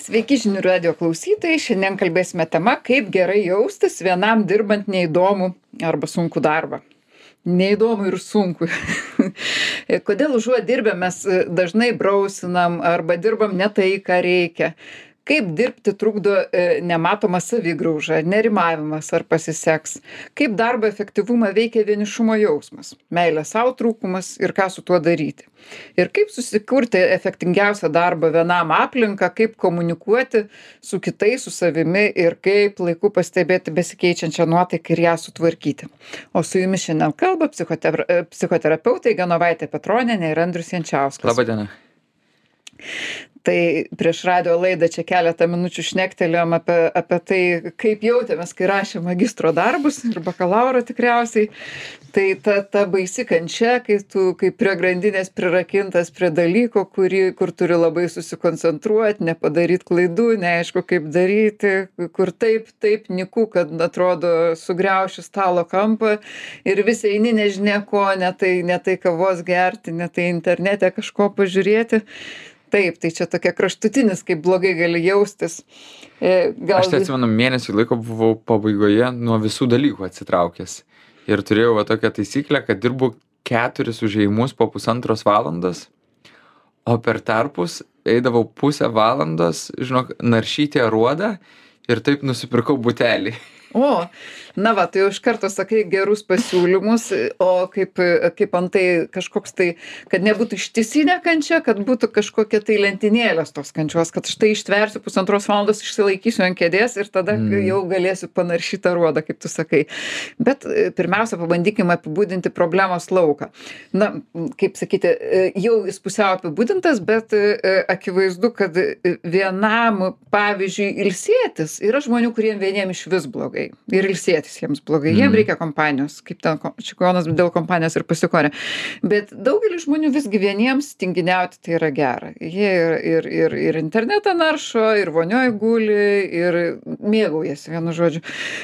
Sveiki žinių radijo klausytojai. Šiandien kalbėsime tema, kaip gerai jaustis vienam dirbant neįdomų arba sunkų darbą. Neįdomu ir sunku. Kodėl užuot dirbę mes dažnai brausinam arba dirbam ne tai, ką reikia. Kaip dirbti trukdo nematoma savigrauža, nerimavimas ar pasiseks. Kaip darbo efektyvumą veikia vienišumo jausmas, meilė savo trūkumas ir ką su tuo daryti. Ir kaip susikurti efektingiausią darbą vienam aplinką, kaip komunikuoti su kitais, su savimi ir kaip laiku pastebėti besikeičiančią nuotaiką ir ją sutvarkyti. O su jumis šiandien kalba psichoterapeutai Genovaitė Petronienė ir Andrius Jančiauskas. Labą dieną. Tai prieš radijo laidą čia keletą minučių šnektelėjom apie tai, kaip jautėmės, kai rašė magistro darbus ir bakalauro tikriausiai. Tai ta baisi kančia, kai tu kaip prie grandinės prirakintas prie dalyko, kur turi labai susikoncentruoti, nepadaryti klaidų, neaišku kaip daryti, kur taip nyku, kad atrodo sugriauši stalo kampą ir vis eini nežinia ko, ne tai kavos gerti, ne tai internete kažko pažiūrėti. Taip, tai čia tokia kraštutinis, kaip blogai gali jaustis. Aš tai atsimenu, mėnesį laiko buvau pabaigoje nuo visų dalykų atsitraukęs. Ir turėjau tokią taisyklę, kad dirbu 4 užėjimus po 1,5 valandos, o per tarpus eidavau pusę valandos, naršyti aruodą ir taip nusipirkau butelį. O, na va, tai jau iš karto sakai gerus pasiūlymus, o kaip antai kažkoks tai, kad nebūtų ištisinė kančia, kad būtų kažkokia tai lentynėlės tos kančios, kad štai ištversiu 1,5 valandos, išsilaikysiu ant kėdės ir tada jau galėsiu panaršyti aruodą, kaip tu sakai. Bet pirmiausia, pabandykime apibūdinti problemos lauką. Na, kaip sakyti, jau jis pusiau apibūdintas, bet akivaizdu, kad vienam, pavyzdžiui, ilsėtis yra žmonių, kuriem vieniem iš vis blogai. Ir ilsėtis jiems blogai. Jiem reikia kompanijos, kaip ten čikonas dėl kompanijos ir pasikorė. Bet daugelis žmonių visgi vieniems tinginiauti tai yra gera. Jie ir internetą naršo, ir vonioj guli, ir mėgaujasi, vienu žodžiu.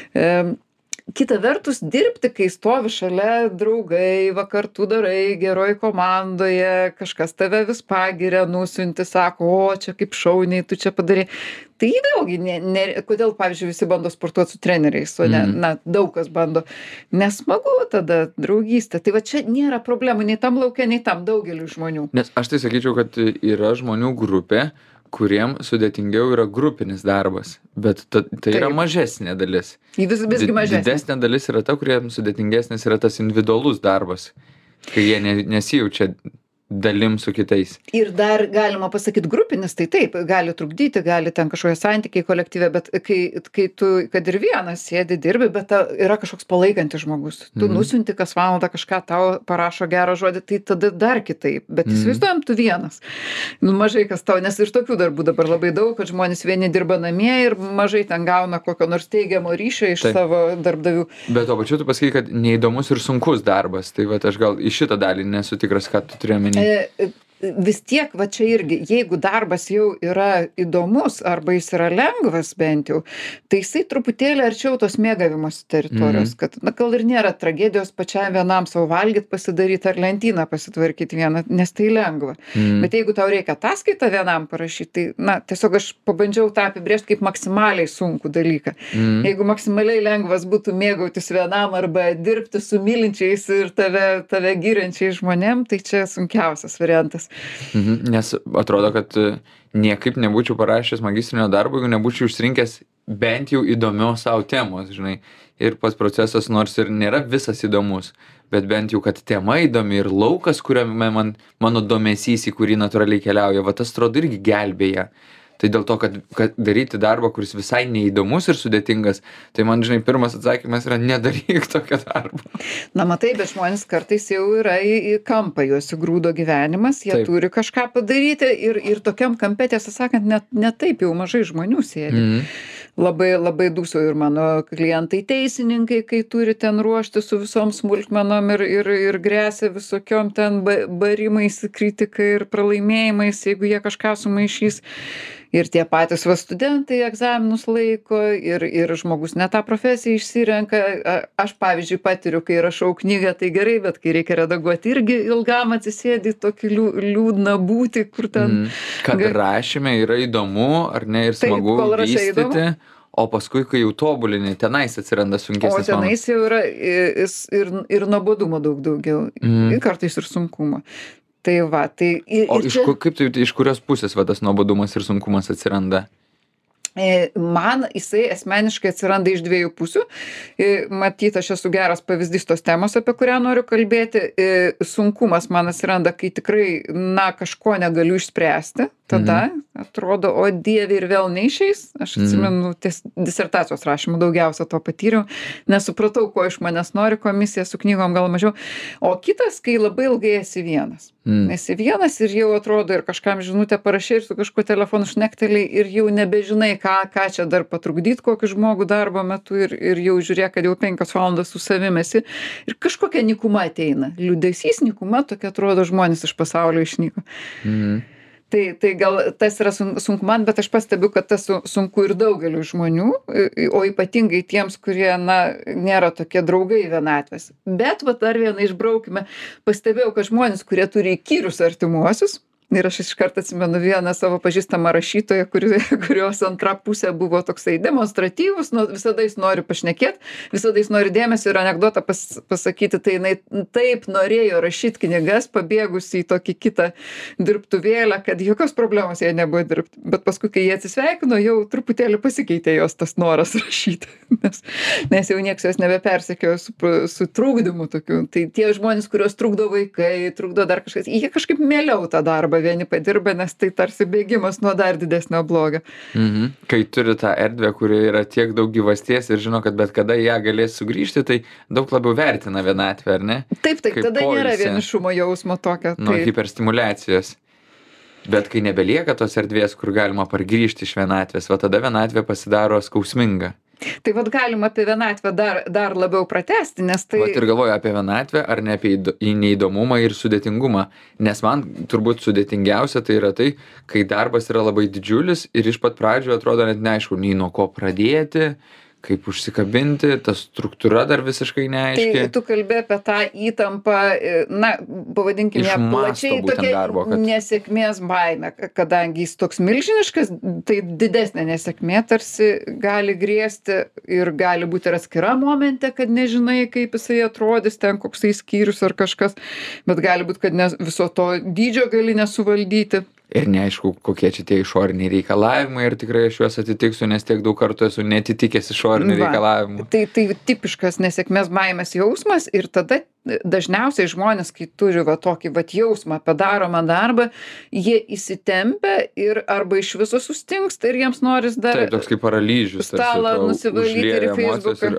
Kita vertus, dirbti, kai stovi šalia draugai, va kartu darai, geroj komandoje, kažkas tave vis pagiria, nusiunti, sako, o čia kaip šauniai, tu čia padarai. Tai vėlgi, kodėl, pavyzdžiui, visi bando sportuoti su treneriais, o ne, daug kas bando. Nesmagu tada draugystė. Tai va čia nėra problemų nei tam lauke, nei tam daugeliu žmonių. Nes aš tai sakyčiau, kad yra žmonių grupė, kuriem sudėtingiau yra grupinis darbas, bet tai yra mažesnė dalis. Visgi mažesnė. Didesnė dalis yra ta, kuriem sudėtingesnis yra tas individualus darbas, kai jie nesijaučia dalim su kitais. Ir dar galima pasakyti grupinis, tai taip, gali trukdyti, gali ten kažkokie santykiai kolektyve, bet kai tu, kad ir vienas sėdi, dirbi, bet yra kažkoks palaikantis žmogus. Tu nusiunti kas valandą kažką, tau parašo gerą žodį, tai tada dar kitaip. Bet įsivaizduojam, tu vienas. Mažai kas tau, nes ir tokių darbų dabar labai daug, kad žmonės vieni dirba namie ir mažai ten gauna kokio nors teigiamo ryšio iš savo darbdavių. Bet to pačiu tu pasakai, kad neįdomus ir sunkus darbas. Tai va, aš gal į šitą dalį nesu tikras, ką tu turėjai omeny. Vis tiek, va čia irgi, jeigu darbas jau yra įdomus arba jis yra lengvas bent jau, tai jisai truputėlį arčiau tos mėgavimosi teritorijos, kad gal ir nėra tragedijos pačiam vienam savo valgyt, pasidaryti ar lentyną pasitvarkyti vieną, nes tai lengva. Bet jeigu tau reikia ataskaitą vienam parašyti, tai tiesiog aš pabandžiau tą apibrėžti kaip maksimaliai sunkų dalyką. Jeigu maksimaliai lengvas būtų mėgautis vienam arba dirbti su mylinčiais ir tave giriančiais žmonėm, tai čia sunkiausias variantas. Nes atrodo, kad niekaip nebūčiau parašęs magistrinio darbo, jeigu nebūčiau išsirinkęs bent jau įdomios savo temos, žinai. Ir pats procesas nors ir nėra visas įdomus, bet bent jau, kad tema įdomi ir laukas, kuriame mano dėmesys, į kurį natūraliai keliauja, va tas atrodo irgi gelbėja. Tai dėl to, kad daryti darbą, kuris visai neįdomus ir sudėtingas, tai man, žinai, pirmas atsakymas yra nedaryk tokio darbo. Na, matai, bet žmonės kartais jau yra į kampą, juos įgrūdo gyvenimas, jie turi kažką padaryti ir tokiam kampe, tiesą sakant, ne taip jau mažai žmonių sėdi. Labai dūsau ir mano klientai teisininkai, kai turi ten ruošti su visom smulkmenom ir grėsia visokiom ten barimais, kritikai ir pralaimėjimais, jeigu jie kažką sumaišys. ir tie patys va studentai egzaminus laiko, ir žmogus ne tą profesiją išsirenka. Aš, pavyzdžiui, patiriu, kai rašau knygą, tai gerai, bet kai reikia redaguoti, irgi ilgam atsisėdi tokį liūdną būti, kur ten... Kad rašyme yra įdomu, ar ne, ir Taip, smagu kol rašai vystyti. O paskui, kai jau tobulini, tenais atsiranda sunkesnis O tenais jau yra ir nuobodumo daug daugiau, ir kartais ir sunkumo. Tai va, tai... O iš kurios pusės va tas nuobodumas ir sunkumas atsiranda? Man jisai asmeniškai atsiranda iš dviejų pusių. Matyt, aš esu geras pavyzdys tos temos, apie kurią noriu kalbėti. Sunkumas man atsiranda, kai tikrai, kažko negaliu išspręsti. Tada atrodo, o Dieve, ir vėl neišeis. Aš atsimenu, disertacijos rašymų daugiausia to patyriau. Nesupratau, ko iš manęs nori komisija, su knygom gal mažiau. O kitas, kai labai ilgai esi vienas. Esi vienas ir jau atrodo, ir kažkam žinutę parašai, ir su kažkuo telefonu šnekteliai, ir jau nebežinai, ką čia dar patrukdyt, kokį žmogų darbo metu, ir jau žiūrėk, kad jau 5 valandas su savimi esi. Ir kažkokia nykuma ateina. Liūdesys, nykuma, tokia atrodo, žmonės iš pasaulio išnyko. Tai gal tas yra sunku man, bet aš pastebiu, kad tas sunku ir daugeliu žmonių, o ypatingai tiems, kurie, nėra tokie draugai vienatvės. Bet dar vieną išbraukime. Pastebėjau, kad žmonės, kurie turi įkyrius artimuosius, ir aš iškart atsimenu vieną savo pažįstamą rašytoją, kurios antra pusė buvo toksai demonstratyvus, visada jis nori pašnekėti, visada jis nori dėmesio ir anekdotą pasakyti, tai jinai taip norėjo rašyti knygas, pabėgusi į tokį kitą dirbtuvėlę, kad jokios problemos jai nebuvo dirbti. Bet paskui, kai jie atsisveikino, jau truputėlį pasikeitė jos tas noras rašyti, nes jau nieks jos nebepersekiojo su trukdymu tokiu. Tai tie žmonės, kurios trukdo vaikai, trukdo dar kažkas, jie kažkaip mieliau tą darbą vieni padirba, nes tai tarsi bėgimas nuo dar didesnio blogio. Kai turi tą erdvę, kuri yra tiek daug gyvasties ir žino, kad bet kada ją galės sugrįžti, tai daug labiau vertina vienatvę, ar ne? Taip, tada nėra vienišumo jausmo tokio. Nuo hiperstimulacijos. Bet kai nebelieka tos erdvės, kur galima pargrįžti iš vienatvės, va tada vienatvė pasidaro skausminga. Tai galima apie vienatvę dar labiau pratęsti, nes tai... Vat ir galvoju apie vienatvę, ar ne apie neįdomumą ir sudėtingumą. Nes man turbūt sudėtingiausia tai yra tai, kai darbas yra labai didžiulis ir iš pat pradžių atrodo net neaišku, nei nuo ko pradėti, kaip užsikabinti, ta struktūra dar visiškai neaiški. Tai tu kalbė apie tą įtampą, pavadinkime ją plačiai, tokia nesėkmės baimė, kadangi jis toks milžiniškas, tai didesnė nesėkmė tarsi gali grėsti ir gali būti ir atskira momente, kad nežinai, kaip jisai atrodys, ten koksai skyrius ar kažkas, bet gali būti, kad viso to dydžio gali nesuvaldyti. Ir neaišku, kokie čia tie išoriniai reikalavimai ir tikrai aš juos atitiksiu, nes tiek daug kartų esu netitikęs išorinių reikalavimų. Tai tipiškas nesėkmės baimės jausmas ir tada dažniausiai žmonės, kai turi tokį jausmą apie daromą darbą, jie įsitempia ir arba iš viso sustingsta ir jiems noris dar... Taip, toks kaip paralyžius. Stalą nusivalyti ir Facebooką.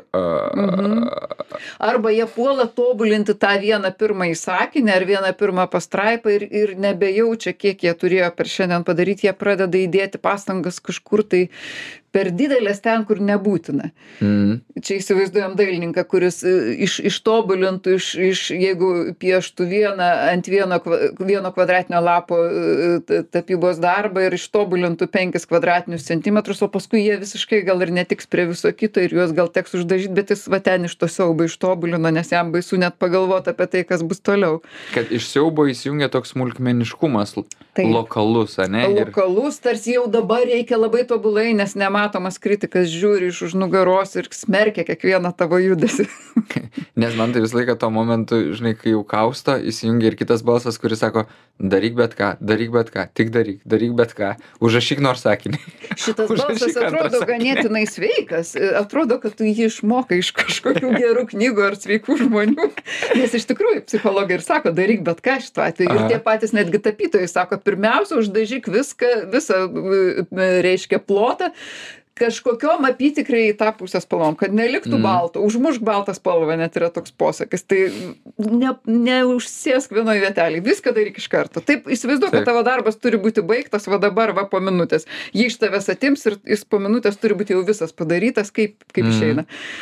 Arba jie puola tobulinti tą vieną pirmąjį sakinį ar vieną pirmą pastraipą ir nebejaučia, kiek jie turėjo per šiandien padaryti, jie pradeda įdėti pastangas kažkur tai per didelės ten, kur nebūtina. Čia įsivaizduojam dailininką, kuris ištobulintų, jeigu pieštų ant vieno kvadratinio lapo tapybos darbą ir ištobulintų 5 kvadratinius centimetrus, o paskui jie visiškai gal ir netiks prie viso kito ir juos gal teks uždažyti, bet jis ten iš to siaubo ištobulino, nes jam baisu net pagalvoti apie tai, kas bus toliau. Kad iš siaubo įsijungia toks smulkmeniškumas, lokalus, ane? Lokalus, tarsi jau dabar reikia labai tobulai, nes nematomas kritikas žiūri iš už nugaros ir smerkia kiekvieną tavo judesį. Nes man tai visą laiką to momentu, žinai, kai jau kausto, įsijungia ir kitas balsas, kuris sako, daryk bet ką, tik daryk bet ką, užrašyk nors sakinį. Šitas balsas atrodo ganėtinai sveikas, atrodo, kad tu jį išmokai iš kažkokių gerų knygų ar sveikų žmonių, nes iš tikrųjų psichologai ir sako, daryk bet ką šituo atveju. Ir tie patys netgi tapytojai sako, pirmiausia, uždažyk visą, reiškia, plotą, kažkokiom apytikriai į tą pusę spalvom, kad neliktų balto, užmušk baltą spalvą, net yra toks posakis, tai neužsėsk vienoje vietelėje, viską daryk iš karto. Taip, įsivaizduok, kad tavo darbas turi būti baigtas dabar, po minutės. Jį iš tavęs atims ir jis po minutės turi būti jau visas padarytas, kaip išeina.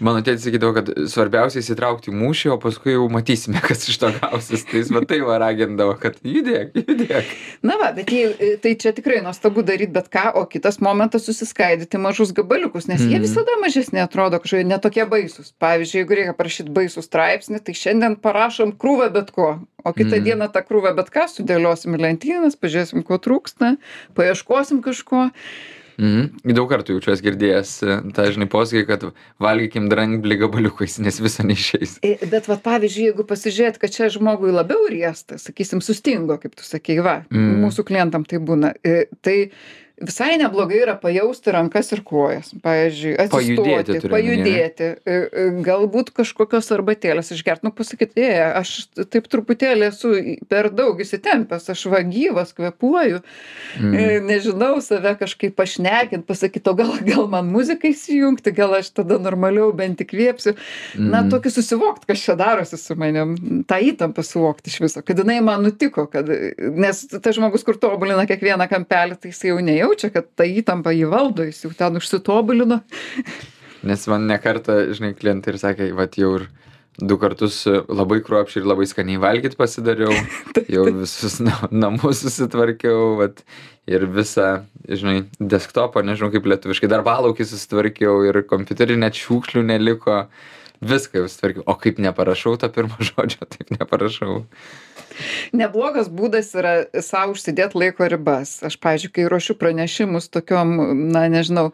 Mano tėtis sakydavo, kad svarbiausia įsitraukti į mūšį, o paskui jau matysime, kas iš to gausis. Tai jis va tai va ragindavo, kad judėk. Na va, bet tai čia tikrai nuostabu daryti bet ką, o kitas momentas susiskaidyti mažus gabaliukus, nes jie visada mažesni atrodo kažkokie netokie baisūs. Pavyzdžiui, jeigu reikia parašyti baisų straipsnį, tai šiandien parašom krūvą bet ko, o kitą dieną tą krūvą bet ką sudėliosim į lentynas, pažiūrėsim, ko trūksta, paieškosim kažko. Daug kartų jaučiuosi girdėjęs tą, žinai, posakį, kad valgykim dramblį gabaliukais, nes viso neišeis. Bet va, pavyzdžiui, jeigu pasižiūrėt, kad čia žmogui labiau riesta, sakysim, sustingo, kaip tu sakei, va, mūsų klientam tai būna, tai visai neblogai yra pajausti rankas ir kojas. Pavyzdžiui, atsistoti, pajudėti, galbūt kažkokios arbatėlės išgerti. Pasakyti, aš taip truputėlį esu per daug įsitempęs, aš va gyvas, kvėpuoju, nežinau, save kažkaip pašnekint, pasakyti, o gal man muziką įsijungti, gal aš tada normaliau bent įkvėpsiu. Na, tokį susivokti, kas čia darosi su manim, tą įtampą suvokti iš viso, kad jinai man nutiko, nes tas žmogus, kur tobulina kiekvieną kampelį, tai jis jau nejaučia, kad ta įtampa jį valdo, jis jau ten užsitobulino. Nes man ne kartą, žinai, klientai ir sakė, vat jau ir 2 kartus labai kruopščiai ir labai skaniai valgyt pasidariau, jau visus namus susitvarkiau, vat, ir visą, žinai, desktopą, nežinau kaip lietuviškai, darbalaukį susitvarkiau ir kompiuterį net šiukšlių neliko, viską jau susitvarkiau. O kaip neparašau tą pirmą žodžio, taip neparašau. Neblogas būdas yra savo užsidėti laiko ribas. Aš, pavyzdžiui, kai ruošiu pranešimus tokiom, na, nežinau,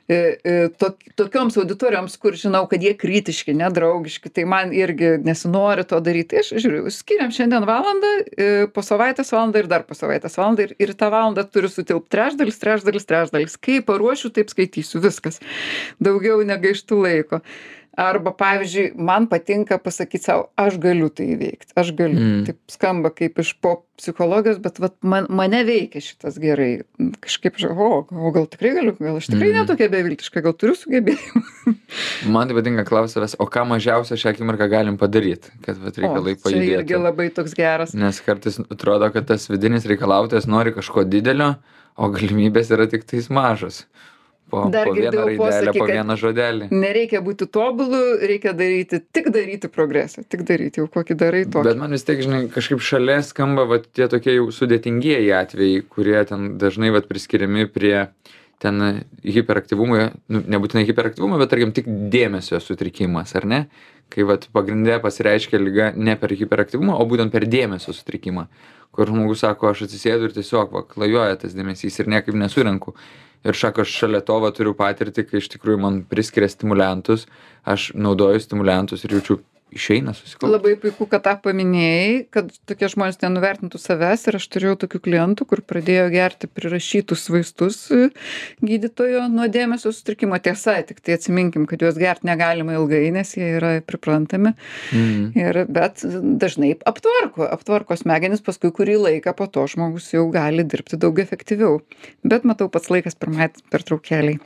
tokioms auditorijoms, kur žinau, kad jie kritiški, nedraugiški, tai man irgi nesinori to daryti. Aš žiūriu, skiriam šiandien valandą, po savaitės valandą ir dar po savaitės valandą ir tą valandą turiu sutilpti trečdalis. Kai paruošiu, taip skaitysiu, viskas. Daugiau negaištų laiko. Arba, pavyzdžiui, man patinka pasakyti savo, aš galiu tai įveikti, aš galiu. Taip skamba kaip iš pop psichologijos, bet vat, mane veikia šitas gerai. Kažkaip, o gal tikrai galiu, gal aš tikrai netokia beviltiška, gal turiu sugebėjimą. Man tai patinka klausavęs, o ką mažiausia šią akimirką galim padaryti, kad vat reikalai pajudėtų. Čia irgi labai toks geras. Nes kartais atrodo, kad tas vidinis reikalautojas nori kažko didelio, o galimybės yra tik tais mažos. Po vieną raidelę, po vieną žodelį. Nereikia būti tobulu, reikia daryti progresą, tik daryti, jau kokį darai tokį. Bet man vis tiek, žinai, kažkaip šalia skamba va, tie tokie jau sudėtingieji atvejai, kurie ten dažnai va, priskiriami prie ten hiperaktyvumo, nebūtinai hiperaktyvumo, bet tarkim tik dėmesio sutrikimas, ar ne? Kai va, pagrindė pasireiškia liga ne per hiperaktyvumą, o būtent per dėmesio sutrikimą, kur žmogus sako, aš atsisėdu ir tiesiog va, klajoja tas dėmesys ir niekaip nesurenku. Ir šako, aš šalia to va, turiu patirtį, kai iš tikrųjų man priskiria stimuliantus, aš naudoju stimuliantus ir jaučiu išeina susikaupti. Labai puiku, kad tą paminėjai, kad tokie žmonės nenuvertintų savęs ir aš turėjau tokių klientų, kur pradėjo gerti prirašytus vaistus gydytojo nuo dėmesio sutrikimo. Tiesa, tik tai atsiminkim, kad juos gerti negalima ilgai, nes jie yra priprantami. Bet dažnai aptvarko smegenis, paskui kurį laiką po to žmogus jau gali dirbti daug efektyviau. Bet matau, pats laikas pirmai pertraukėliai.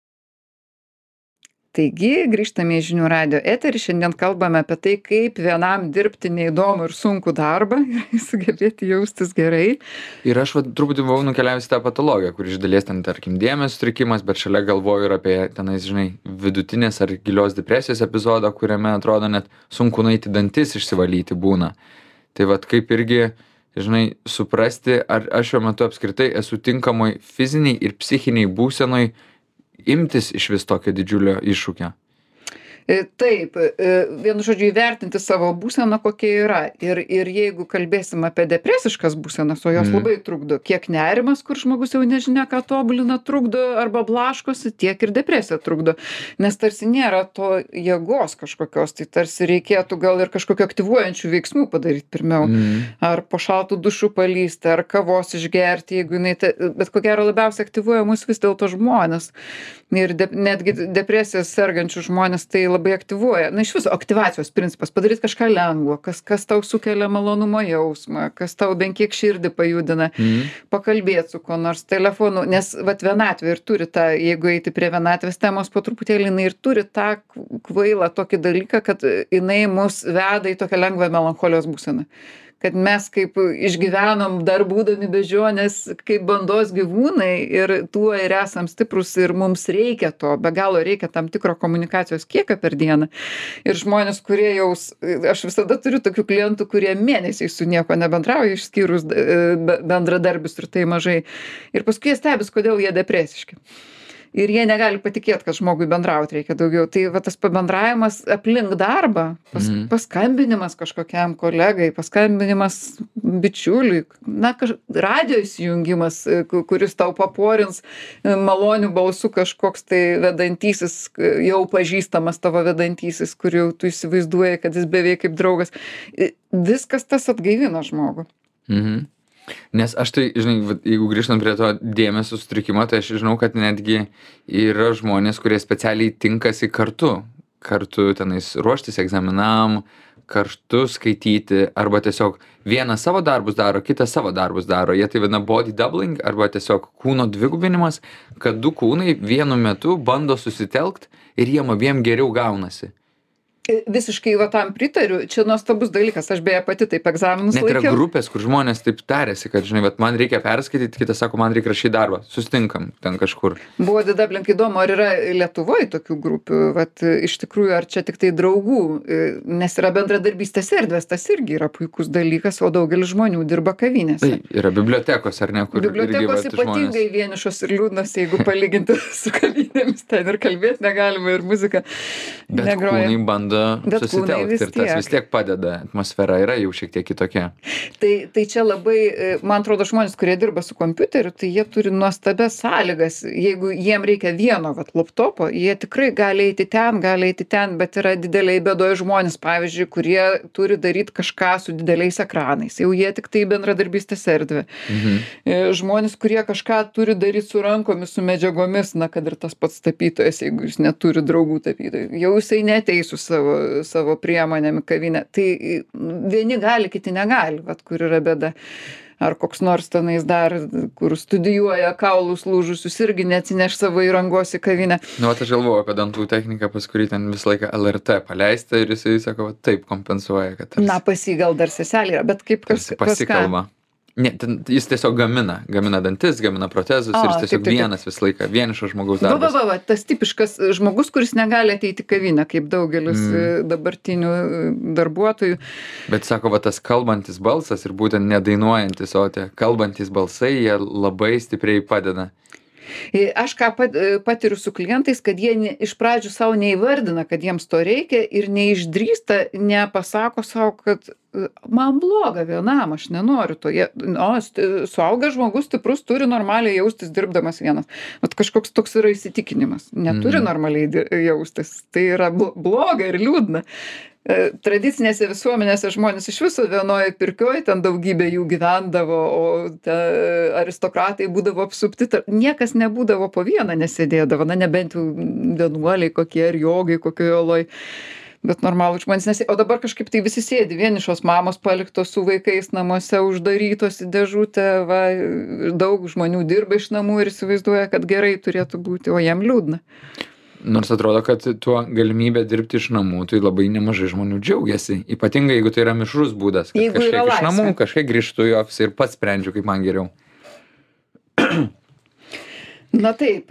Taigi, grįžtame į Žinių radijo eterį. Šiandien kalbame apie tai, kaip vienam dirbti neįdomų ir sunkų darbą ir sugebėti jaustis gerai. Ir aš truputį buvau nukeliavęs tą patologiją, kur iš dalies ten, tarkim, dėmesio sutrikimas, bet šalia galvoju ir apie tenais, žinai, vidutinės ar gilios depresijos epizodą, kuriame atrodo net sunku nueiti dantis išsivalyti būna. Tai vat kaip irgi, žinai, suprasti, ar aš šiuo metu apskritai esu tinkamoj fiziniai ir psichiniai būsenoj imtis iš vis tokio didžiulio iššūkio. Taip, vienu žodžiu įvertinti savo būseną, kokia yra. Ir jeigu kalbėsim apie depresiškas būsenas, o jos labai trukdo, kiek nerimas, kur žmogus jau nežinia, ką tobulina, trukdo arba blaškosi, tiek ir depresija trukdo. Nes tarsi nėra to jėgos kažkokios, tai tarsi reikėtų gal ir kažkokio aktyvuojančių veiksmų padaryti pirmiau. Ar po šaltų dušų palysti, ar kavos išgerti, jeigu jinai, bet ko gero labiausiai aktyvuoja mus vis dėlto žmonės. Ir netgi depresijos sergančių žmonės tai labai aktyvuoja. Na, iš viso aktyvacijos principas, padaryti kažką lengvo, kas tau sukelia malonumo jausmą, kas tau bent kiek širdį pajudina, pakalbėti su kuo nors telefonu, nes vat vienatvė ir turi tą, jeigu eiti prie vienatvės temos po truputėlį, jinai ir turi tą kvailą tokį dalyką, kad jinai mus veda į tokią lengvą melancholijos būseną. kad mes kaip išgyvenom dar būdami beždžionės kaip bandos gyvūnai ir tuo ir esam stiprūs ir mums reikia to, be galo reikia tam tikro komunikacijos kiekio per dieną. Ir žmonės, kurie aš visada turiu tokių klientų, kurie mėnesiais su nieko nebendrauja, išskyrus bendradarbius ir tai mažai. Ir paskui jie stebis, kodėl jie depresiški. Ir jie negali patikėti, kad žmogui bendrauti reikia daugiau. Tai va tas pabendravimas aplink darbą, paskambinimas kažkokiam kolegai, paskambinimas bičiuliui, radijo įsijungimas, kuris tau paporins malonių balsų kažkoks tai vedantysis, jau pažįstamas tavo vedantysis, kur jau tu įsivaizduoji, kad jis beveik kaip draugas. Viskas tas atgaivina žmogų. Mhm. Nes aš tai, žinai, jeigu grįžtant prie to dėmesio sutrikimo, tai aš žinau, kad netgi yra žmonės, kurie specialiai tinkasi kartu tenais ruoštis egzaminam, kartu skaityti, arba tiesiog vienas savo darbus daro, kitas savo darbus daro. Jie tai vadina body doubling, arba tiesiog kūno dvigubinimas, kad du kūnai vienu metu bando susitelkt ir jiem abiem geriau gaunasi. Visiškai va tam pritariu, čia nuostabus dalykas, aš beje pati taip egzaminus laikiau. Net yra grupės, kur žmonės taip tarėsi, kad, žinai, man reikia perskaityti, kitas sako, man reikia rašyti darbą, sustinkam ten kažkur. Buvo didablink įdomu, ar yra Lietuvoje tokių grupių, vat iš tikrųjų, ar čia tik tai draugų, nes yra bendradarbystės erdvės, tas irgi yra puikus dalykas, o daugelis žmonių dirba kavinėse. Tai yra bibliotekos, ar ne, kur bibliotekos ypatingai vienišos ir liūdnos, jeigu palyginti su kavinėmis, ten ir kalbėti negalima, ir muzika negroja. Kūnai bando susitelkti ir tas vis tiek padeda, atmosfera yra jau šiek tiek kitokia. Tai čia labai, man atrodo, žmonės, kurie dirba su kompiuteriu, tai jie turi nuostabias sąlygas. Jeigu jiem reikia vieno laptopo, jie tikrai gali eiti ten, bet yra dideliai bėdoje žmonės, pavyzdžiui, kurie turi daryti kažką su dideliais ekranais. Jau jie tik tai bendradarbystės erdvė. Žmonės, kurie kažką turi daryti su rankomis, su medžiagomis, kad ir tas pats tapytojas, jeigu jis neturi draugų tapytojų, jau jisai neateis su savo priemonėm į kavinę. Tai vieni gali, kiti negali, kur yra bėda. Ar koks nors tenais dar, kur studijuoja kaulus lūžusius, irgi neatsineš savo įrangos į kavinę. Aš galvoju apie dantų techniką, pas kurį ten visą laiką LRT paleista ir jisai sako, taip kompensuoja, kad... Pas jį gal dar seselė yra, bet kaip pasikalba. Ne, jis tiesiog gamina dantis, gamina protezus ir jis tiesiog vienas visą laiką, vienišo žmogaus darbas. Tas tipiškas žmogus, kuris negali ateiti į kavinę, kaip daugelis dabartinių darbuotojų. Bet sako, tas kalbantis balsas ir būtent nedainuojantis, o tie kalbantis balsai, jie labai stipriai padeda. Aš ką patiriu su klientais, kad jie iš pradžių savo neįvardina, kad jiems to reikia ir neišdrįsta, nepasako savo, kad man bloga vienam, aš nenoriu to. Suaugęs žmogus stiprus turi normaliai jaustis dirbdamas vienas. Kažkoks toks yra įsitikinimas. Neturi normaliai jaustis. Tai yra bloga ir liūdna. Tradicinėse visuomenėse žmonės iš viso vienoje pirkioj, ten daugybė jų gyvendavo, o aristokratai būdavo apsupti, niekas nebūdavo po vieną nesėdėdavo, nebent jau vienuoliai kokie ar jogai kokioje oloj, bet normalų žmonės o dabar kažkaip tai visi sėdi, vienišos mamos paliktos su vaikais namuose, uždarytos į dėžutę, daug žmonių dirba iš namų ir įsivaizduoja, kad gerai turėtų būti, o jiem liūdna. Nors atrodo, kad tuo galimybė dirbti iš namų, tai labai nemažai žmonių džiaugiasi. Ypatingai, jeigu tai yra mišrus būdas, kad kažkiek iš namų, kažkiek grįžtu į ofisą ir pats sprendžiu, kaip man geriau. Taip.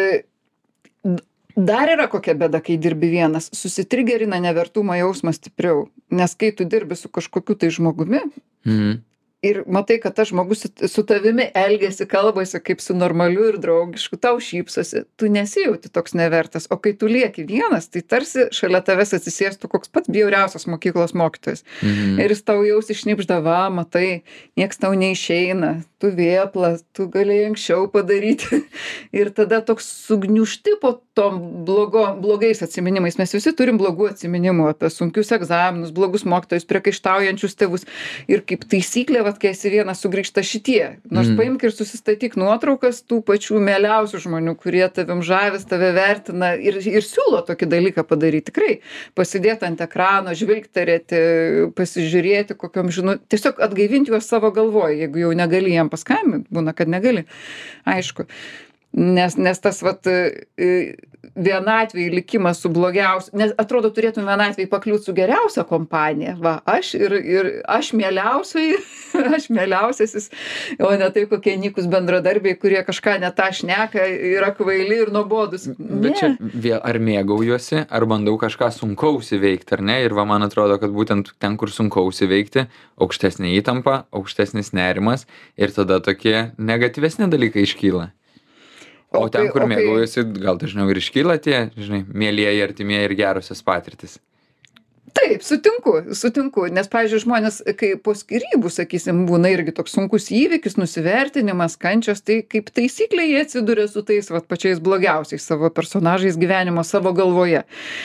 Dar yra kokia bėda, kai dirbi vienas. Susitrigerina nevertumo jausmas stipriau. Nes kai tu dirbi su kažkokiu tai žmogumi, ir matai, kad tas žmogus su tavimi elgiasi, kalbasi kaip su normaliu ir draugišku, tau šypsosi, tu nesijauti toks nevertas, o kai tu lieki vienas, tai tarsi šalia tavęs atsisėstų koks pats bjauriausias mokyklos mokytojas. Ir jis tau jaus išnypždava, matai, nieks tau neišeina, tu vėplas, tu galėjai anksčiau padaryti. Ir tada toks sugniužti po tom blogais atsiminimais. Mes visi turim blogų atsiminimų apie sunkius egzaminus, blogus mokytojus, priekaištaujančius tėvus. Ir kaip taisyklė, kai esi vienas, sugrįžta šitie. Nors paimk ir susistatyk nuotraukas tų pačių mieliausių žmonių, kurie tavim žavis, tave vertina ir siūlo tokį dalyką padaryti. Tikrai pasidėti ant ekrano, žvilgterėti, pasižiūrėti, kokiom tiesiog atgaivinti juos savo galvoje, jeigu jau negali jam paskambinti, būna, kad negali. Aišku. nes tas vat vienatvėj likimas su blogiausiu, nes atrodo turėtum vienatvėj pakliūt su geriausia kompanija, va, aš ir aš mieliausiai, aš mieliausiasis, o ne tai kokie nykus bendradarbiai, kurie kažką ne tą šneka, yra kvaili ir nuobodus. Bet čia vėl ar mėgaujuosi, ar bandau kažką sunkaus įveikti, ar ne? Ir va, man atrodo, kad būtent ten, kur sunkaus įveikti, aukštesnė įtampa, aukštesnis nerimas ir tada tokie negatyvesni dalykai iškyla. O ten, kur mėgaujuosi, gal dažniau ir iškyla tie, žinai, mielieji, artimieji ir gerosios patirtis. Taip, sutinku, nes, pavyzdžiui, žmonės, kai po skyrybų, sakysim, būna irgi toks sunkus įvykis, nusivertinimas, kančios, tai kaip taisyklė jie atsiduria su tais vat, pačiais blogiausiais savo personažais gyvenimo, savo galvoje.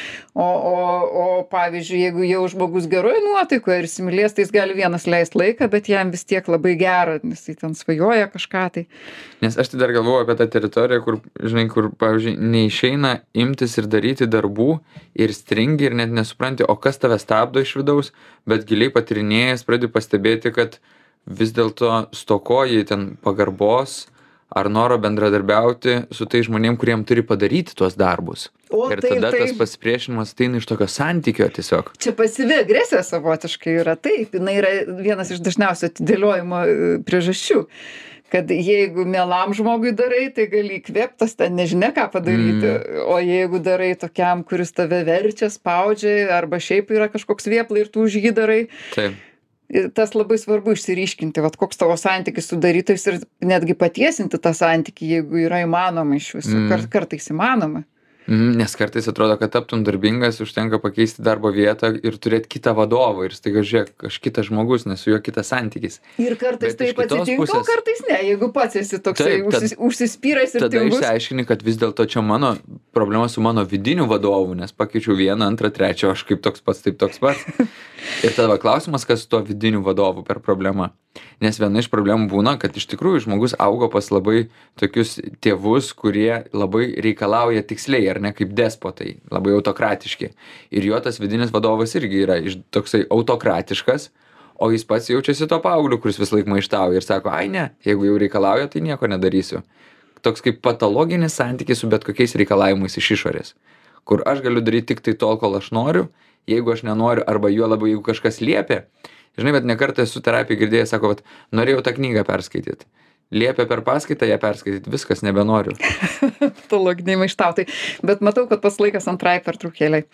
O pavyzdžiui, jeigu jau žmogus geroj nuotaikoje ir įsimylės, tai jis gali vienas leist laiką, bet jam vis tiek labai gera, nes jis ten svajoja kažką tai. Nes aš tai dar galvoju apie tą teritoriją, kur, žinai, kur, pavyzdžiui, neišeina imtis ir daryti darbų ir stringi ir net nesupranti, o kas tave stabdo iš vidaus, bet giliai patirinėjęs pradedi pastebėti, kad vis dėlto stokoji ten pagarbos ar noro bendradarbiauti su tais žmonėm, kuriem turi padaryti tuos darbus. Ir tada tas pasipriešinimas ateina iš tokio santykio tiesiog. Čia pasyvi agresija savotiškai yra, taip, jinai yra vienas iš dažniausių atidėliojimo priežasčių. Kad jeigu mielam žmogui darai, tai gali įkvėptas ten nežinia ką padaryti, o jeigu darai tokiam, kuris tave verčia, spaudžia, arba šiaip yra kažkoks vėplai ir tu už jį darai. Taip. Tas labai svarbu išsiryškinti, vat, koks tavo santykis su darytojais ir netgi patiesinti tą santykį, jeigu yra įmanoma iš viso, kartais įmanoma. Nes kartais atrodo, kad taptum darbingas, užtenka pakeisti darbo vietą ir turėti kitą vadovą ir staiga žiūrėk, aš kitas žmogus, nes su juo kitas santykis. Ir kartais taip atsitinka, o kartais ne, jeigu pats esi toksai užsispyręs ir tada tingus. Tada išsiaiškini, kad vis dėlto čia mano problema su mano vidiniu vadovu, nes pakeičiau vieną, antrą, trečią, aš kaip toks pats, taip toks pats. Ir tada klausimas, kas su tuo vidiniu vadovu per problemą. Nes viena iš problemų būna, kad iš tikrųjų žmogus augo pas labai tokius tėvus, kurie labai reikalauja tiksliai, ar ne, kaip despotai, labai autokratiški. Ir jo tas vidinis vadovas irgi yra toksai autokratiškas, o jis pats jaučiasi to paaugliu, kuris vis laik maištauja ir sako, ai ne, jeigu jau reikalauja, tai nieko nedarysiu. Toks kaip patologinis santykis su bet kokiais reikalavimais iš išorės, kur aš galiu daryti tik tai tol, kol aš noriu, jeigu aš nenoriu, arba juo labai, jeigu kažkas liepia. Žinai, bet nekartą esu terapijai girdėjęs, sako, vat, norėjau tą knygą perskaityti. Liepia per paskaitą ją perskaityti, viskas, nebenoriu. Patologiniai maištautai. Bet matau, kad pats laikas antrai pertraukėlei.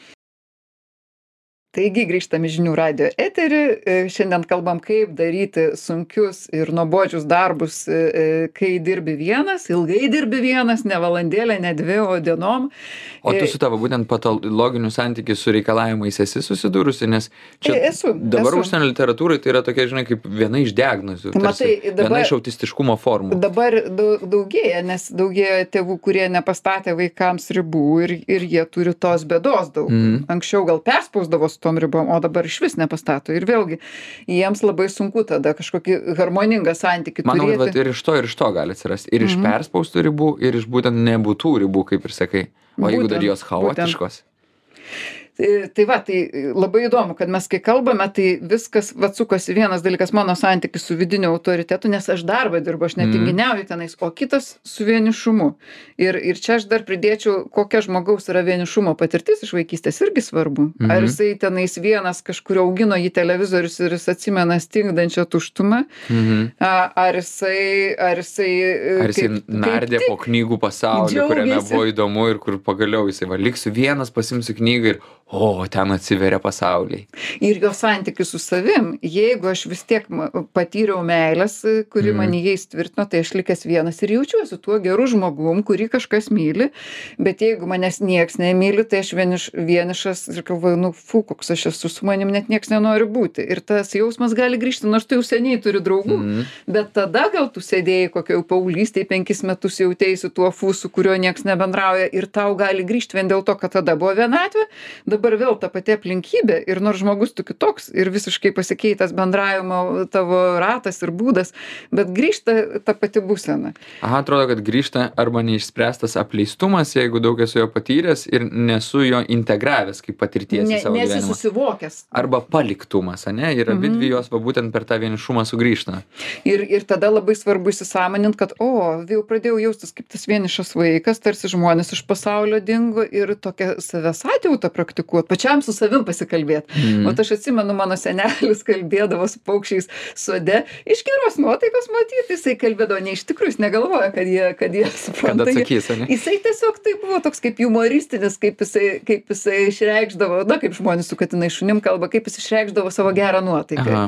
Taigi grįžtam į žinių radijo eterį. Šiandien kalbam, kaip daryti sunkius ir nuobodžius darbus, kai dirbi vienas, ilgai dirbi vienas, ne valandėlę, ne 2, o dienom. O tu su tavo būtent patologiniu santykiu su reikalavimais esi susidūrusi, nes čia dabar užsienio literatūrai tai yra tokia, žinai, kaip viena iš diagnozių, viena iš autistiškumo formų. Dabar daugėja, nes daugėja tėvų, kurie nepastatė vaikams ribų ir jie turi tos bėdos daug. Anksčiau gal perspausdavo tom ribom, o dabar išvis nepastato. Ir vėlgi, jiems labai sunku tada kažkokį harmoningą santykį turėti. Manau, kad ir iš to gali atsirasti. Ir iš perspaustų ribų, ir iš būtent nebūtų ribų, kaip ir sakai. O jeigu dar jos chaotiškos. Tai va, tai labai įdomu, kad mes kai kalbame, tai viskas atsukosi vienas dalykas mano santykis su vidiniu autoritetu, nes aš darbą dirbu, aš netinginiauju tenais, o kitas su vienišumu. Ir čia aš dar pridėčiau, kokia žmogaus yra vienišumo patirtis iš vaikystės irgi svarbu. Ar jisai tenais vienas kažkur augino jį televizorius ir jis atsimena stingdančią tuštumą, ar jisai nardė po knygų pasaulį, kuriame buvo įdomu ir kur pagaliau jisai va, liksiu vienas, pasimsiu knygą ir ten atsiveria pasauliai. Ir jo santykis su savim, jeigu aš vis tiek patyriau meilės, kuri man jais tvirtino, tai aš likęs vienas ir jaučiuosi tuo geru žmogum, kurį kažkas myli, bet jeigu manęs nieks nemyli, tai aš vienišas ir galvoju, koks aš esu, su manim net nieks nenori būti. Ir tas jausmas gali grįžti, nors tu jau seniai turi draugų, bet tada gal tu sėdėjai kokio paauglystėj 5 metus jautėsi tuo fūsu, kurio nieks nebendrauja ir tau gali grįžti vien dėl to, kad tada buvo vienatvė, dabar vėl ta pati aplinkybė ir nors žmogus tu kitoks ir visiškai pasikeitęs bendravimo tavo ratas ir būdas, bet grįžta ta pati būsena. Aha, atrodo, kad grįžta arba neišspręstas apleistumas, jeigu daug esu jo patyręs ir nesu jo integravęs kaip patirties į savo Nesi gyvenimą. susivokęs. Arba paliktumas, ane? Ir abidvi jos va būtent per tą vienišumą sugrįžta. Ir tada labai svarbu įsisąmonint, kad, jau pradėjau jaustis kaip tas vienišas vaikas, tarsi žmonės iš pasaulio dingo ir tokią savęs atjautą praktikuot, pačiam su savim pasikalbėti. O aš atsimenu, mano senelis kalbėdavo su paukščiais sode, iš geros nuotaikos matyti, jisai kalbėdavo, ne iš tikrųjų, jis negalvoja, kad jie supranta. Kad atsakys, ane? Jisai tiesiog tai buvo toks kaip humoristinis, kaip jisai išreikšdavo, kaip žmonės su katinai šunim kalba, kaip jis išreikšdavo savo gerą nuotaiką.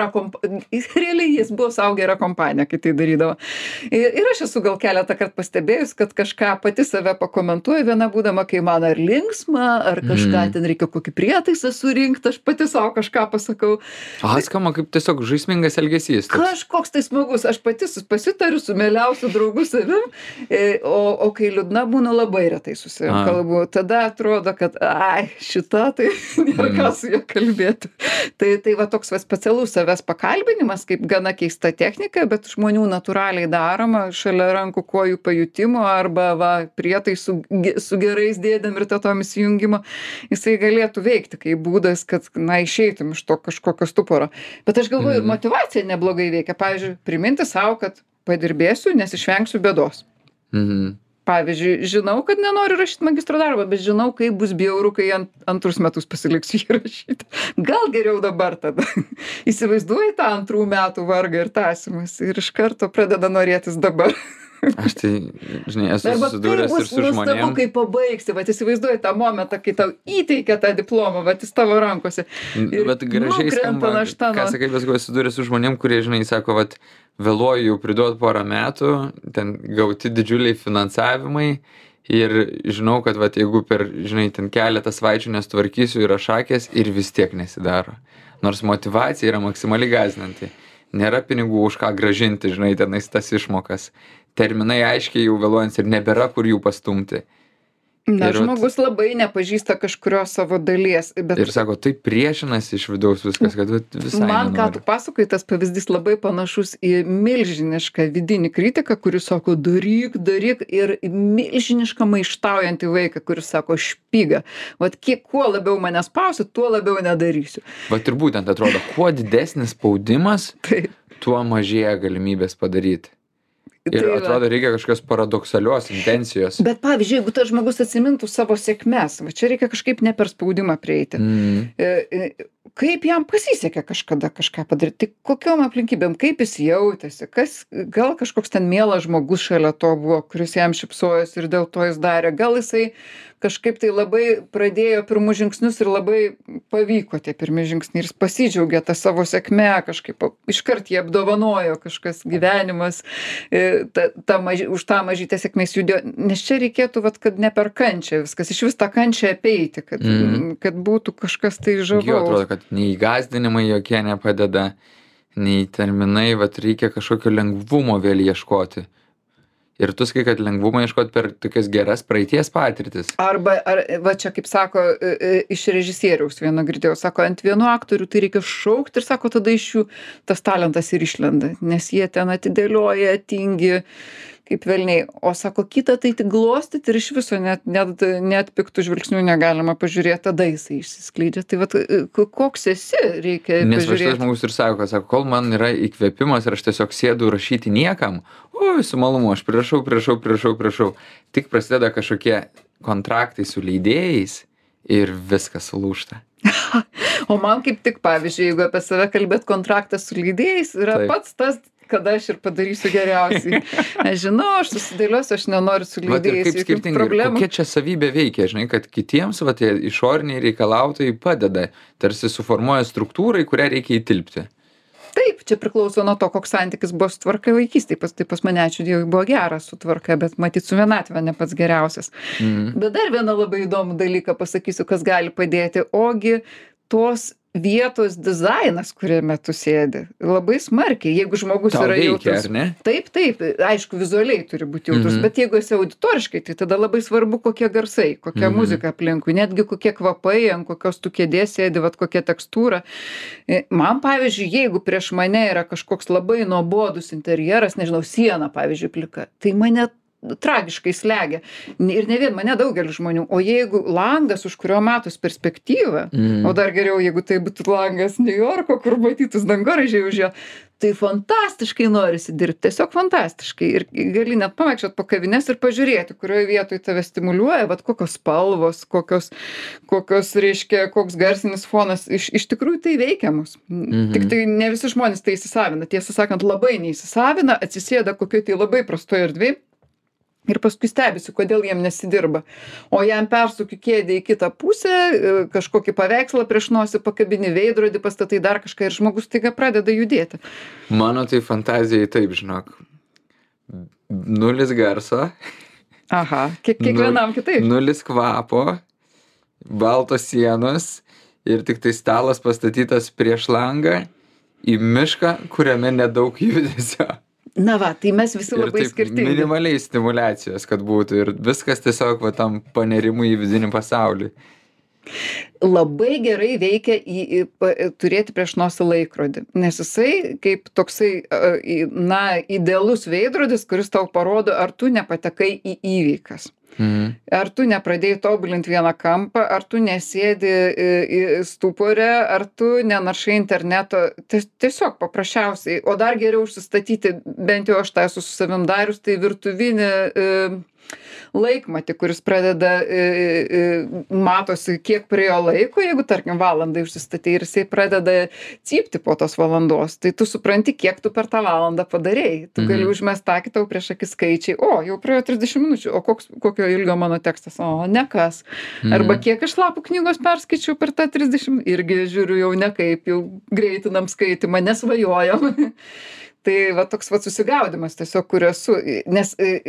Realiai jis buvo savo gera kompanija, kai tai darydavo. Ir aš esu gal keletą kartų pastebėjus, kad kažką pati save pakomentuoju, viena būdama, kai man ar linksma, ar kažką ten reikia kokį prietaisą surinkti, aš pati savo kažką pasakau. Skamba kaip tiesiog žaismingas elgesys. Kažkoks tai smagus, aš pati pasitariu su mieliausiu draugu savim, o kai liūdna būna labai retai su savim kalbu, tada atrodo, kad šita tai nėra ką su juo kalbėti. Tai va toks specialus savęs pakalbinimas, kaip gana keista technika, bet žmonių natūraliai daroma šalia rankų kojų pajutimo arba prietaisų su gerais dėdėm ir tetom įsijungimo, jisai galėtų veikti kaip būdas, kad išeitum iš to kažkokio stuporo. Bet aš galvoju, ir motyvacija neblogai veikia. Pavyzdžiui, priminti savo, kad padirbėsiu, nes išvengsiu bėdos. Pavyzdžiui, žinau, kad nenoriu rašyti magistro darbą, bet žinau, kaip bus bjauru, kai antrus metus pasiliksiu jį rašyti. Gal geriau dabar tada. Įsivaizduoji tą 2 metų vargą ir tąsimas ir iš karto pradeda norėtis dabar. Aš tai, žinai, esu susidūręs ir su žmonėm. Arba kai pabaigsi, įsivaizduoji tą momentą, kai tau įteikia tą diplomą, jis tavo rankose. Bet gražiai skamba, ką sakai, bet esu susidūręs su žmonėm, kurie, žinai, sako, vėluoju jau priduot porą metų, ten gauti didžiuliai finansavimai ir žinau, kad jeigu per, žinai, ten keletą savaičių nestvarkysiu yra šakės ir vis tiek nesidaro. Nors motyvacija yra maksimaliai gąsdinanti. Nėra pinigų už ką grąžinti, žinai, tenais tas išmokas. Terminai aiškiai jau vėluojant ir nebėra kur jų pastumti. Žmogus labai nepažįsta kažkurios savo dalies. Ir sako, tai priešinasi iš vidaus viskas, kad visai man, nenori. ką tu pasakoji, tas pavyzdys labai panašus į milžinišką vidinį kritiką, kuris sako, daryk ir milžinišką maištaujantį vaiką, kuris sako, špyga. Kuo labiau mane spausi, tuo labiau nedarysiu. Ir būtent atrodo, kuo didesnis spaudimas, tuo mažėja galimybės padaryti. Ir atrodo, reikia kažkokios paradoksalios intencijos. Bet pavyzdžiui, jeigu tas žmogus atsimintų savo sėkmes, čia reikia kažkaip ne per spaudimą prieiti. Kaip jam pasisekė kažkada kažką padaryti, kokiom aplinkybėm, kaip jis jautėsi, gal kažkoks ten mielas žmogus šalia to buvo, kuris jam šypsojosi ir dėl to jis darė, gal jisai kažkaip tai labai pradėjo pirmus žingsnius ir labai pavyko tie pirmi žingsniai ir jis pasidžiaugė tą savo sėkmę, kažkaip iškart jį apdovanojo kažkas gyvenimas, už tą mažytę sėkmės judėjo, nes čia reikėtų, kad ne per kančią viskas, iš vis tą kančią apeiti, kad būtų kažkas tai žavaus. Jo, atrodo, kad nei gąsdinimai jokie nepadeda, nei terminai, reikia kažkokio lengvumo vėl ieškoti. Ir tu sakai, kad lengvumą ieškoti per tokias geras praeities patirtis. Arba, čia kaip sako, iš režisieriaus vieno girdėjau, sako, ant vienų aktorių tai reikia šaukti ir sako, tada iš jų tas talentas ir išlenda, nes jie ten atidėlioja, tingi, kaip velniai. O sako, kitą tai tik glostyti ir iš viso net piktų žvilgsnių negalima pažiūrėti, tada jisai išsiskleidžia. Tai koks esi, reikia pažiūrėti. Nes šitas žmogus ir sako, kol man yra įkvėpimas ir aš tiesiog sėdu rašyti niekam, su malumu, aš prašau. Tik prasideda kažkokie kontraktai su leidėjais ir viskas sulūžta. O man kaip tik, pavyzdžiui, jeigu apie save kalbėt, kontraktas su leidėjais yra pats tas, kada aš ir padarysiu geriausiai. Aš žinau, aš susidėliosiu, aš nenoriu su leidėjais. Kaip skirtingai, kokia čia savybė veikia, žinai, kad kitiems tie išoriniai reikalautojai padeda, tarsi suformuoja struktūrai, kurią reikia įtilpti. Taip, čia priklauso nuo to, koks santykis buvo su tvarka vaikystėje. Tai pas mane, ačiū Dievui, buvo geras su tvarka, bet matyt su vienatve ne pats geriausias. Bet dar vieną labai įdomų dalyką pasakysiu, kas gali padėti. Ogi tos vietos dizainas, kuriame tu sėdi. Labai smarkiai, jeigu žmogus Tau yra veikia, jautrus. ar ne? Taip, aišku, vizualiai turi būti jautrus, bet jeigu esi auditoriškai, tai tada labai svarbu, kokie garsai, kokia muzika aplinkui, netgi kokie kvapai, ant kokios tu kėdės sėdi, vat kokia tekstūra. Man, pavyzdžiui, jeigu prieš mane yra kažkoks labai nuobodus interjeras, nežinau, siena, pavyzdžiui, plika, tai mane tragiškai slegia. Ir ne vien mane, daugelis žmonių. O jeigu langas, už kurio matos perspektyva, o dar geriau, jeigu tai būtų langas New Yorko, kur matytus dangoraižiai už jo, tai fantastiškai norisi dirbti, tiesiog fantastiškai. Ir gali net pavaikščiot po kavines ir pažiūrėti, kurioje vietoje tave stimuliuoja, vat kokios spalvos, kokios, reiškia, koks garsinis fonas. Iš tikrųjų tai veikia mus. Tik tai ne visi žmonės tai įsisavina. Tiesą sakant, labai neįsisavina, atsisėda kokioje tai labai prastoje erdvėje. Ir paskui stebisi, kodėl jiem nesidirba. O jam persuki kėdę į kitą pusę, kažkokį paveikslą prieš nosį pakabini, veidrodį pastatai, dar kažką ir žmogus taiga pradeda judėti. Mano tai fantazijai taip, žinok. Nulis garso. Aha, kiekvienam kitaip. Nulis kvapo, baltos sienos ir tik tai stalas pastatytas prieš langą į mišką, kuriame nedaug judesio. Na va, tai mes visi labai skirtingi. Minimaliai stimulacijos, kad būtų ir viskas tiesiog va tam panerimui į vidinį pasaulį. Labai gerai veikia turėti prieš nosį laikrodį, nes jisai kaip toksai, idealus veidrodis, kuris tau parodo, ar tu nepatekai į įvykas. Ar tu nepradėjai tobulinti vieną kampą, ar tu nesėdi stupore, ar tu nenaršai interneto, tiesiog paprasčiausiai, o dar geriau užsistatyti, bent jau aš tai esu su savim darius, tai virtuvinį laikmatį, kuris pradeda, matosi, kiek praėjo laiko, jeigu, tarkim, valandai užsistatė ir jisai pradeda cypti po tos valandos, tai tu supranti, kiek tu per tą valandą padarėjai. Tu gali užmest akį, tau prieš akį skaičiai, jau praėjo 30 minučių, o kokio ilgio mano tekstas, ne kas. Arba kiek aš lapų knygos perskaičiau per tą 30, irgi žiūriu jau nekaip, jau greitinam skaitimą, nesvajojam. Tai va toks va susigaudimas tiesiog, kur esu, nes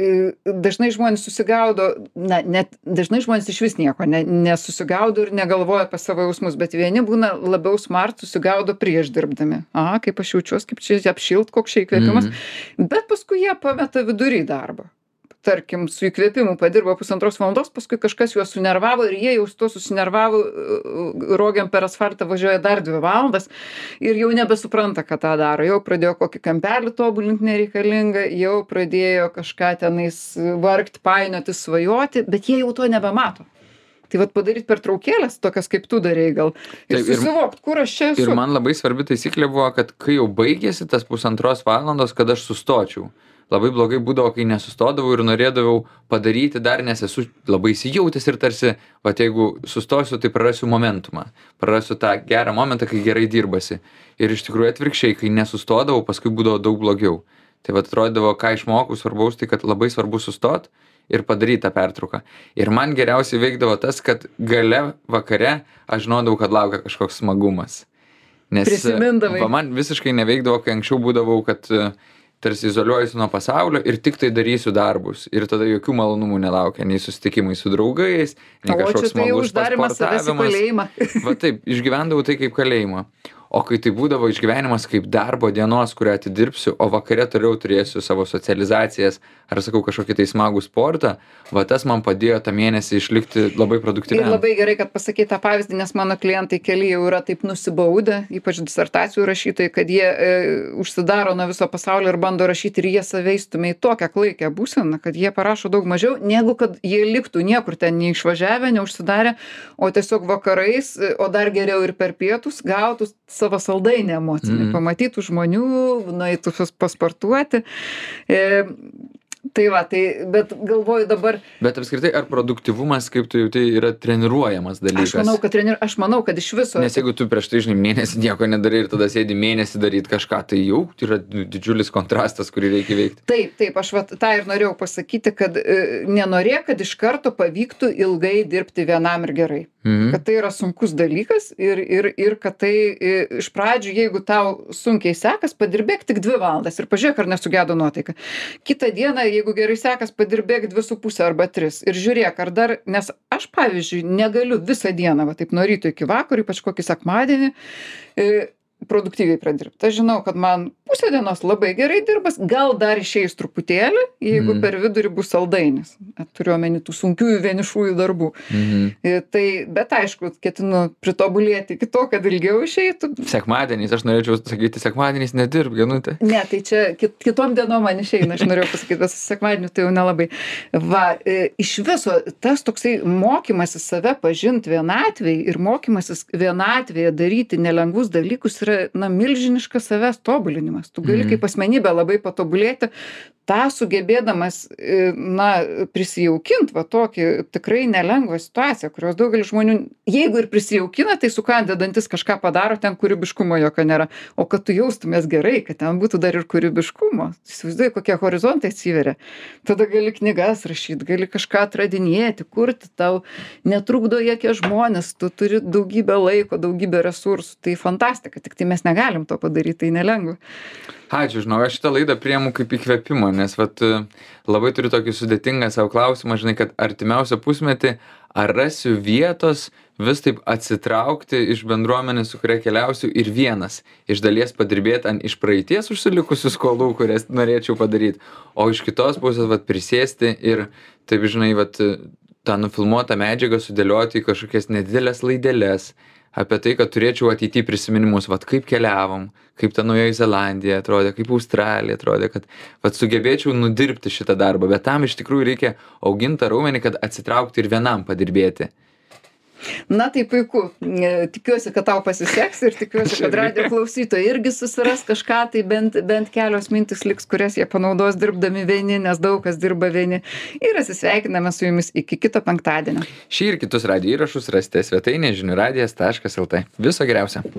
dažnai žmonės susigaudo, net dažnai žmonės iš vis nieko nesusigaudo ir negalvoja apie savo jausmus, bet vieni būna labiau smart, susigaudo prieš dirbdami. Kaip aš jaučiuos, kaip čia apšilt, koks čia įkvėpimas, bet paskui jie pameta vidury darbą. Tarkim, su įkvėpimu padirbo 1,5 valandos, paskui kažkas juos sunervavo ir jie jau su to susinervavo, rogiam per asfaltą važiuoja dar 2 valandas ir jau nebesupranta, ką tą daro. Jau pradėjo kokį kampelį tobulinti nereikalingą, jau pradėjo kažką tenais vargti, painioti, svajoti, bet jie jau to nebemato. Tai vat padaryti pertraukėlės, tokias kaip tu darei gal, ir susivokti, kur aš čia esu. Ir man labai svarbi taisyklė buvo, kad kai jau baigėsi tas 1,5 valandos, kad aš sustočiau. Labai blogai būdavo, kai nesustodavau ir norėdavau padaryti dar, nes esu labai įsijautęs ir tarsi, jeigu sustosiu, tai prarasiu momentumą. Prarasiu tą gerą momentą, kai gerai dirbasi. Ir iš tikrųjų atvirkščiai, kai nesustodavau, paskui būdavo daug blogiau. Tai atrodydavo, ką išmokau svarbaus, tai kad labai svarbu sustot ir padaryti tą pertrauką. Ir man geriausiai veikdavo tas, kad gale vakare aš žinodavau, kad laukia kažkoks smagumas. Nes man visiškai neveikdavo, kai anksčiau būdavau, kad tarsi izoliuojuosi nuo pasaulio ir tik tai darysiu darbus. Ir tada jokių malonumų nelaukia, nei susitikimai su draugais, nei kažkoks smagus pasportavimas. Va taip, išgyvendavau tai kaip kalėjimą. O kai tai būdavo išgyvenimas kaip darbo dienos, kurią atidirbsiu, o vakare toliau turėsiu savo socializacijas, ar sakau kažkokį tai smagų sportą, va tas man padėjo tą mėnesį išlikti labai produktyviam. Ir labai gerai, kad pasakei tą pavyzdį, nes mano klientai keli jau yra taip nusibaudę, ypač disertacijų rašytojai, kad jie užsidaro nuo viso pasaulio ir bando rašyti ir jie save įstumia į tokią klaikią būseną, kad jie parašo daug mažiau, negu kad jie liktų niekur ten neišvažiavę, neužsidarę, o tiesiog vakarais, o dar geriau ir per pietus gautus savo saldainį emocinį, pamatytų žmonių, nueitų pasportuoti. Tai va, bet galvoju dabar... Bet apskritai, ar produktyvumas, kaip tu jauti, yra treniruojamas dalykas? Aš manau, kad iš viso... Nes jeigu tu prieš tai, mėnesį nieko nedarai ir tada sėdi mėnesį daryti kažką, tai jau yra didžiulis kontrastas, kurį reikia veikti. Taip, aš tą ir norėjau pasakyti, kad nenorėk, kad iš karto pavyktų ilgai dirbti vienam ir gerai. Kad tai yra sunkus dalykas ir kad tai iš pradžių, jeigu tau sunkiai sekas, padirbėk tik 2 valandas ir pažiūrėk, ar nesugedo nuotaika. Kitą dieną, jeigu gerai sekas, padirbėk 2,5 arba 3 ir žiūrėk, ar dar, nes aš, pavyzdžiui, negaliu visą dieną, va taip nuo ryto iki vakaro, ypač kokį sekmadienį, produktyviai pradirbti. Aš žinau, kad man pusę dienos labai gerai dirbas, gal dar išeis truputėlį, jeigu per vidurį bus saldainis. Turiu omeny tų sunkiųjų vienišųjų darbų. Tai, bet aišku, ketinu pritobulėti iki to, kad ilgiau išeitų. Sekmadieniais, aš norėčiau sakyti, sekmadieniais nedirb, Genutė. Ne, tai čia kitom dienom man išeina, aš norėjau pasakyti, bet sekmadienį tai jau nelabai. Va, iš viso tas toksai mokymasis save pažinti vienatvėj ir mokymasis vienatvėje daryti nelengvus dalykus yra, milžiniškas savęs tobulinimas. Tu gali kaip asmenybė labai patobulėti, tą sugebėdamas, prisijaukint va tokį tikrai nelengvą situaciją, kurios daugelis žmonių, jeigu ir prisijaukina, tai sukandę dantis kažką padaro, ten kūrybiškumo jokio nėra. O kad tu jaustumės gerai, kad ten būtų dar ir kūrybiškumo. Įsivaizduoji, kokie horizontai atsiveria. Tada gali knygas rašyti, gali kažką atradinėti, kurti, tau netrukdo jokie žmonės, tu turi daugybę laiko, daugybę resursų. Tai fantastika, tik tai mes negalim to padaryti, tai nelengva. Ačiū, žinau, aš šitą laidą priemu kaip įkvėpimą, nes labai turiu tokį sudėtingą savo klausimą, žinai, kad artimiausią pusmetį ar rasiu vietos vis taip atsitraukti iš bendruomenės, su kuria keliausiu ir vienas iš dalies padirbėti ant iš praeities užsilikusių skolų, kurias norėčiau padaryti, o iš kitos pusės prisėsti ir taip, žinai, tą nufilmuotą medžiagą sudėlioti į kažkokias nedidelės laideles apie tai, kad turėčiau ateityje prisiminimus, kaip keliavom, kaip ta Naujoji Zelandija atrodė, kaip Australija atrodė, kad sugebėčiau nudirbti šitą darbą, bet tam iš tikrųjų reikia auginti tą raumenį, kad atsitraukti ir vienam padirbėti. Na tai puiku, tikiuosi, kad tau pasiseks ir tikiuosi, kad radijo klausytojai irgi susiras kažką, tai bent kelios mintis liks, kurias jie panaudos dirbdami vieni, nes daug kas dirba vieni. Ir atsisveikiname su jumis iki kito penktadienio. Šį ir kitus radijo įrašus rasite svetainėje žiniųradijas.lt. Viso geriausio.